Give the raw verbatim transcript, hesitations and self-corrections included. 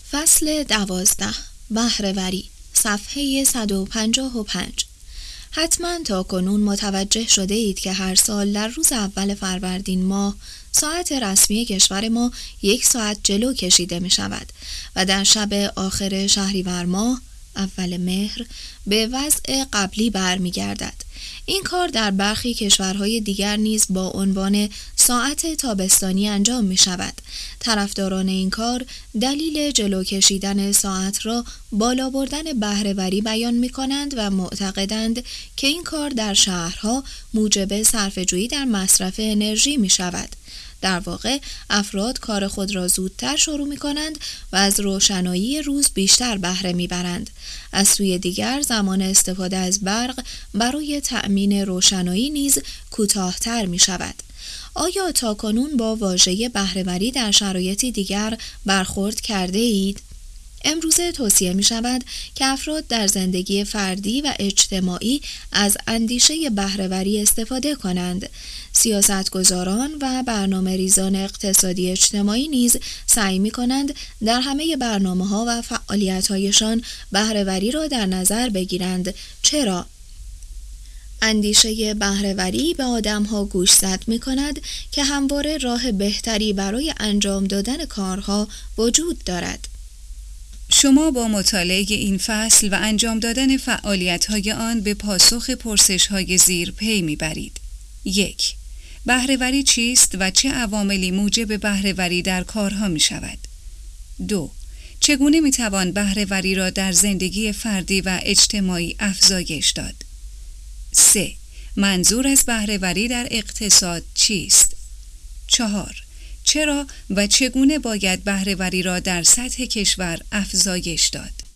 فصل دوازده، بهره‌وری، صفحه صد و پنجاه و پنج. حتما تا کنون متوجه شده اید که هر سال در روز اول فروردین ماه ساعت رسمی کشور ما یک ساعت جلو کشیده می شود و در شب آخر شهریور ماه اول مهر به وضع قبلی برمی گردد. این کار در برخی کشورهای دیگر نیز با عنوان ساعت تابستانی انجام می شود. طرفداران این کار دلیل جلو کشیدن ساعت را بالا بردن بهره‌وری بیان می کنند و معتقدند که این کار در شهرها موجب صرفه‌جویی در مصرف انرژی می شود. در واقع افراد کار خود را زودتر شروع می کنند و از روشنایی روز بیشتر بهره می برند. از سوی دیگر زمان استفاده از برق برای تأمین روشنایی نیز کوتاه‌تر می شود. آیا تاکنون با واژه بهره‌وری در شرایطی دیگر برخورد کرده اید؟ امروزه توصیه می شود که افراد در زندگی فردی و اجتماعی از اندیشه بهره‌وری استفاده کنند. سیاستگزاران و برنامه ریزان اقتصادی اجتماعی نیز سعی می کنند در همه برنامه ها و فعالیت هایشان بهره‌وری را در نظر بگیرند. چرا؟ اندیشه بهره‌وری به آدم‌ها گوشزد می‌کند که همواره راه بهتری برای انجام دادن کارها وجود دارد. شما با مطالعه این فصل و انجام دادن فعالیت‌های آن به پاسخ پرسش‌های زیر پی می‌برید. یک. بهره‌وری چیست و چه عواملی موجب بهره‌وری در کارها می‌شود؟ دو. چگونه می‌توان بهره‌وری را در زندگی فردی و اجتماعی افزایش داد؟ سه. منظور از بهره‌وری در اقتصاد چیست؟ چهار. چرا و چگونه باید بهره‌وری را در سطح کشور افزایش داد؟